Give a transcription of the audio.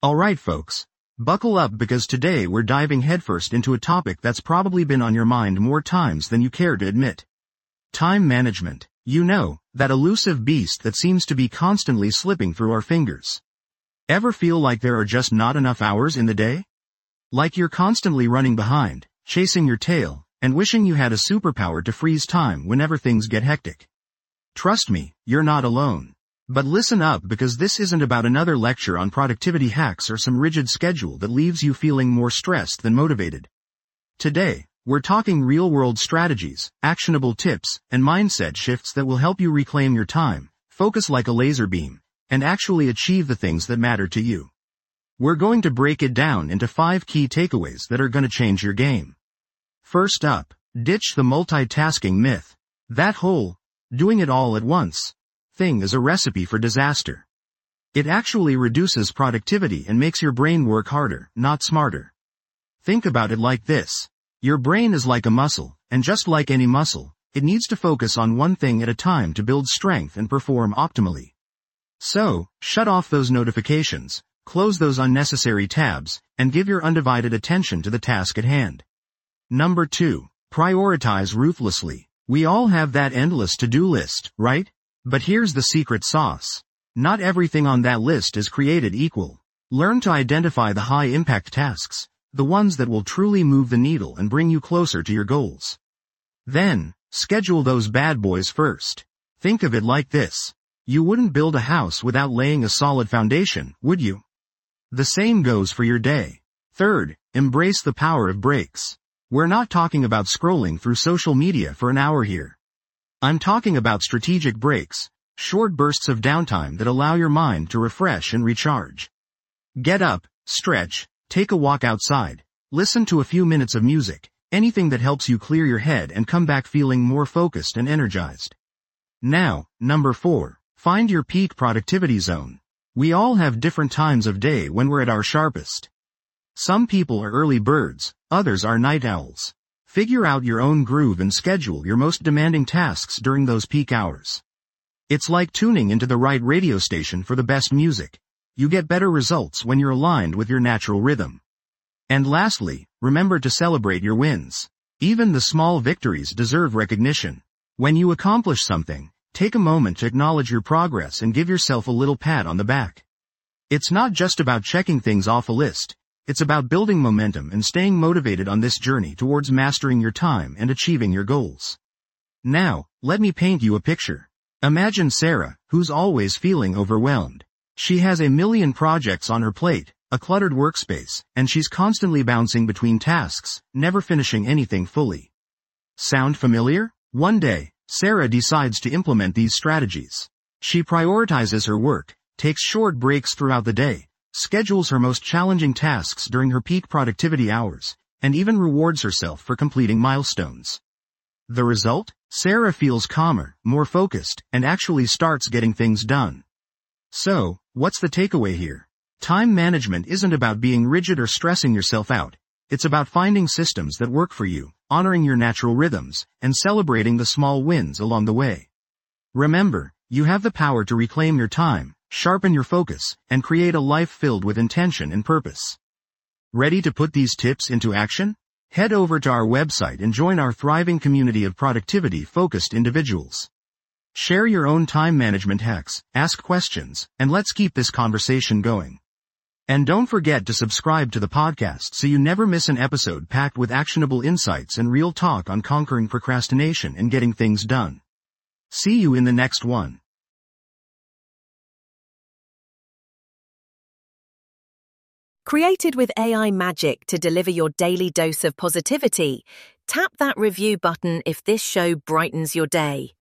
Alright folks, buckle up because today we're diving headfirst into a topic that's probably been on your mind more times than you care to admit. Time management. You know, that elusive beast that seems to be constantly slipping through our fingers. Ever feel like there are just not enough hours in the day? Like you're constantly running behind, chasing your tail, and wishing you had a superpower to freeze time whenever things get hectic. Trust me, you're not alone. But listen up because this isn't about another lecture on productivity hacks or some rigid schedule that leaves you feeling more stressed than motivated. Today, we're talking real-world strategies, actionable tips, and mindset shifts that will help you reclaim your time, focus like a laser beam, and actually achieve the things that matter to you. We're going to break it down into 5 key takeaways that are going to change your game. First up, ditch the multitasking myth. That whole, doing it all at once, thing is a recipe for disaster. It actually reduces productivity and makes your brain work harder, not smarter. Think about it like this. Your brain is like a muscle, and just like any muscle, it needs to focus on one thing at a time to build strength and perform optimally. So, shut off those notifications, close those unnecessary tabs, and give your undivided attention to the task at hand. Number 2. Prioritize ruthlessly. We all have that endless to-do list, right? But here's the secret sauce. Not everything on that list is created equal. Learn to identify the high-impact tasks, the ones that will truly move the needle and bring you closer to your goals. Then, schedule those bad boys first. Think of it like this. You wouldn't build a house without laying a solid foundation, would you? The same goes for your day. Third, embrace the power of breaks. We're not talking about scrolling through social media for an hour here. I'm talking about strategic breaks, short bursts of downtime that allow your mind to refresh and recharge. Get up, stretch, take a walk outside, listen to a few minutes of music, anything that helps you clear your head and come back feeling more focused and energized. Now, number 4, find your peak productivity zone. We all have different times of day when we're at our sharpest. Some people are early birds, others are night owls. Figure out your own groove and schedule your most demanding tasks during those peak hours. It's like tuning into the right radio station for the best music. You get better results when you're aligned with your natural rhythm. And lastly, remember to celebrate your wins. Even the small victories deserve recognition. When you accomplish something, take a moment to acknowledge your progress and give yourself a little pat on the back. It's not just about checking things off a list. It's about building momentum and staying motivated on this journey towards mastering your time and achieving your goals. Now, let me paint you a picture. Imagine Sarah, who's always feeling overwhelmed. She has a million projects on her plate, a cluttered workspace, and she's constantly bouncing between tasks, never finishing anything fully. Sound familiar? One day, Sarah decides to implement these strategies. She prioritizes her work, takes short breaks throughout the day, schedules her most challenging tasks during her peak productivity hours, and even rewards herself for completing milestones. The result? Sarah feels calmer, more focused, and actually starts getting things done. So, what's the takeaway here? Time management isn't about being rigid or stressing yourself out. It's about finding systems that work for you, honoring your natural rhythms, and celebrating the small wins along the way. Remember, you have the power to reclaim your time, sharpen your focus, and create a life filled with intention and purpose. Ready to put these tips into action? Head over to our website and join our thriving community of productivity-focused individuals. Share your own time management hacks, ask questions, and let's keep this conversation going. And don't forget to subscribe to the podcast so you never miss an episode packed with actionable insights and real talk on conquering procrastination and getting things done. See you in the next one. Created with AI magic to deliver your daily dose of positivity, tap that review button if this show brightens your day.